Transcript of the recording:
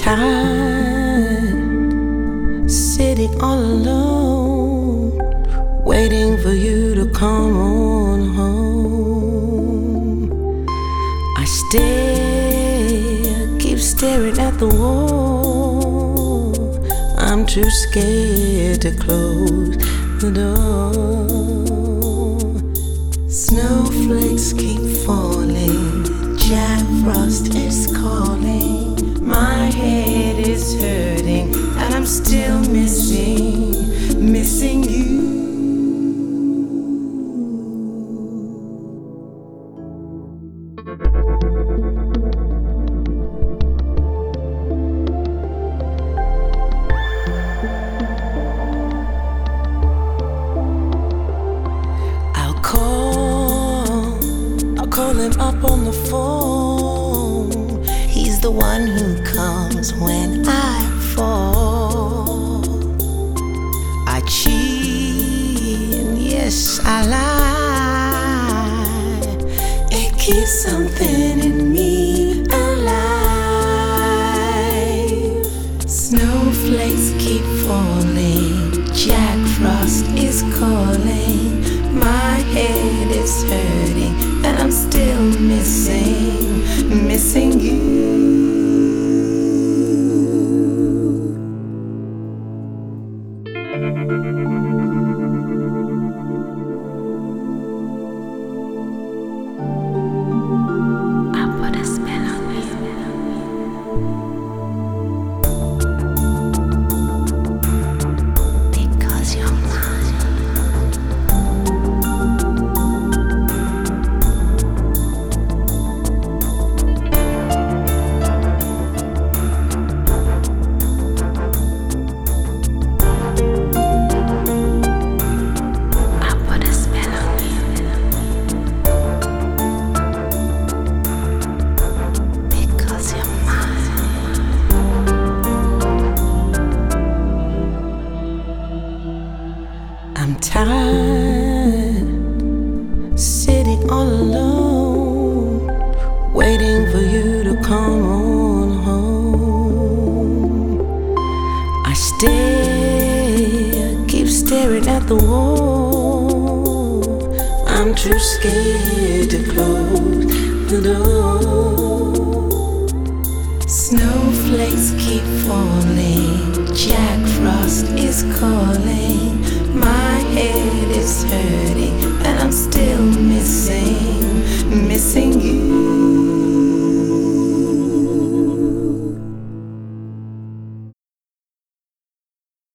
tired, sitting all alone, waiting for you to come on home. I stare, keep staring at the wall. I'm too scared to close the door. Snowflakes keep falling, Jack Frost is calling. My head is hurting, and I'm still missing you. I'll call him up on the phone. He's the one who comes when I fall. I cheat, and yes, I lie. It keeps something in me alive. Snowflakes keep falling, Jack Frost is calling. My head is hurting, and I'm still missing you. I put a spell on you because you're mine. I'm tired, sitting all alone, waiting for you to come on home. I stare, keep staring at the wall. I'm too scared to close the door.